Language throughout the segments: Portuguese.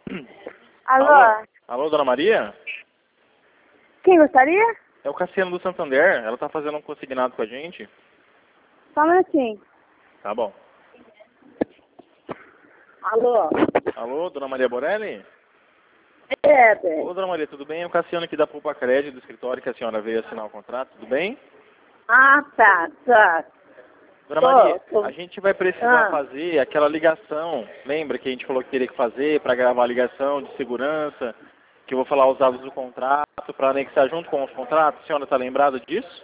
Alô? Alô? Alô, dona Maria? Quem gostaria? É o Cassiano do Santander. Ela tá fazendo um consignado com a gente. Só um minutinho. Tá bom. Alô? Alô, dona Maria Borelli? É, Ô, dona Maria, tudo bem? É o Cassiano aqui da Poupa Crédito, do escritório que a senhora veio assinar o contrato. Tudo bem? Ah, tá. Dona Maria, Tô. a gente vai precisar fazer aquela ligação. Lembra que a gente falou que teria que fazer para gravar a ligação de segurança? Que eu vou falar os dados do contrato para anexar junto com os contratos. A senhora está lembrada disso?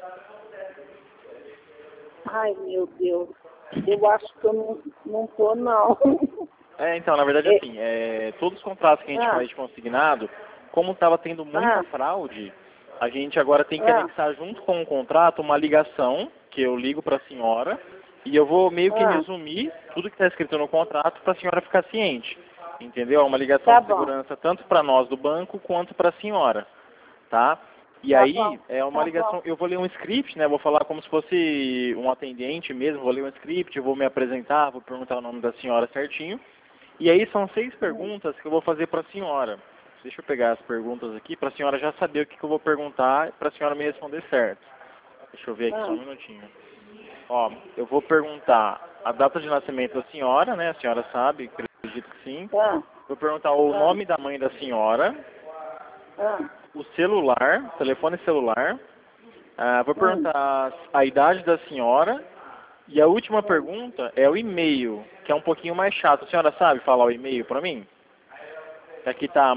Ai, meu Deus. Eu acho que eu não tô, não. Então, na verdade, assim, todos os contratos que a gente faz de consignado, como estava tendo muita fraude, a gente agora tem que anexar junto com o contrato uma ligação, que eu ligo para a senhora, e eu vou meio que resumir tudo que está escrito no contrato para a senhora ficar ciente. Entendeu? É uma ligação de segurança tanto para nós do banco quanto para a senhora, tá? E aí, é uma ligação, eu vou ler um script, né? Vou falar como se fosse um atendente mesmo, vou ler um script, eu vou me apresentar, vou perguntar o nome da senhora certinho. E aí são 6 perguntas que eu vou fazer para a senhora. Deixa eu pegar as perguntas aqui para a senhora já saber o que eu vou perguntar para a senhora me responder certo. Deixa eu ver aqui só um minutinho. Ó, eu vou perguntar a data de nascimento da senhora, né? A senhora sabe, acredito que sim. Vou perguntar o nome da mãe da senhora, o celular, telefone celular. Vou perguntar a idade da senhora. E a última pergunta é o e-mail, que é um pouquinho mais chato. A senhora sabe falar o e-mail para mim? Aqui tá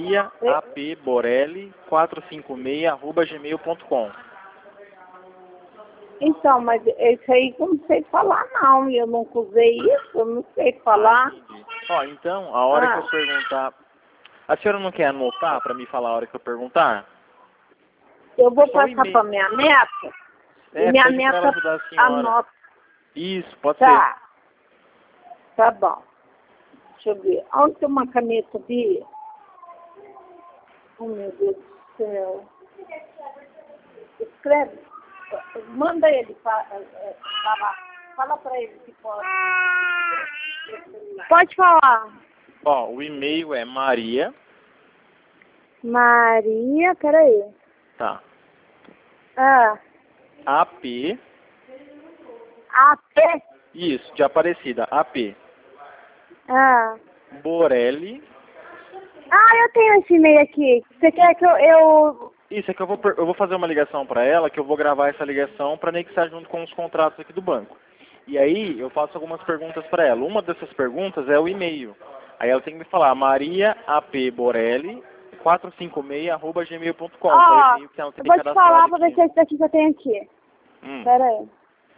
mariaapborelli456@gmail.com. Então, mas esse aí eu não sei falar, não. Eu nunca usei isso, eu não sei falar. Entendi. Ó, então, a hora que eu perguntar... A senhora não quer anotar para me falar a hora que eu perguntar? Eu vou passar para minha neta. E minha neta anota. Isso, pode ser. Tá bom. Deixa eu ver. Onde tem uma caneta de... Oh, meu Deus do céu. Escreve. Manda ele falar. Fala para ele que pode. Pode falar. Ó, o e-mail é Maria. Maria, peraí. Tá. AP. AP? Isso, de Aparecida. AP. Borelli. Eu tenho esse e-mail aqui. Você quer que eu... Isso, é que eu vou fazer uma ligação para ela, que eu vou gravar essa ligação para anexar junto com os contratos aqui do banco. E aí eu faço algumas perguntas para ela. Uma dessas perguntas é o e-mail. Aí ela tem que me falar mariaapborelli456@gmail.com. Ó, eu vou te falar para ver se esse daqui que eu tenho aqui. Pera aí.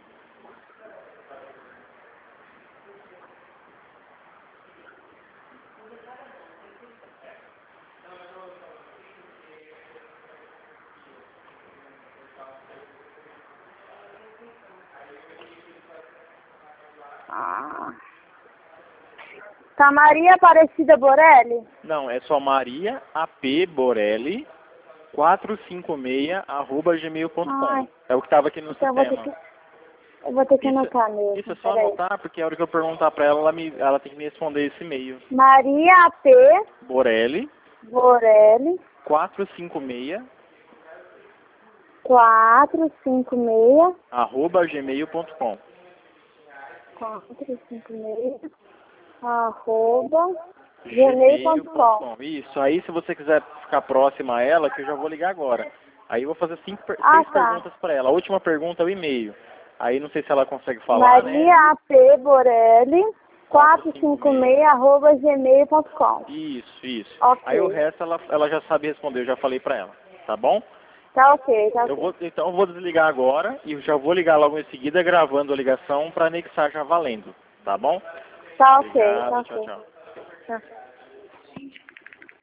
Tá Maria Aparecida Borelli? Não, é só Maria AP Borelli 456@gmail.com. É o que estava aqui no sistema. Eu vou ter que anotar mesmo. Isso é só anotar, porque a hora que eu perguntar para ela, ela tem que me responder esse e-mail. Maria AP Borelli 456 @gmail.com. 456 @gmail.com. Isso, aí se você quiser ficar próxima a ela, que eu já vou ligar agora. Aí eu vou fazer 6 perguntas para ela. A última pergunta é o e-mail. Aí não sei se ela consegue falar, Maria AP Borelli 456@gmail.com. Isso. Okay. Aí o resto ela já sabe responder, eu já falei para ela. Tá bom? Tá ok. Então eu vou desligar agora e já vou ligar logo em seguida gravando a ligação para anexar já valendo. Tá bom? Tá ok. Obrigado, tchau. Tá.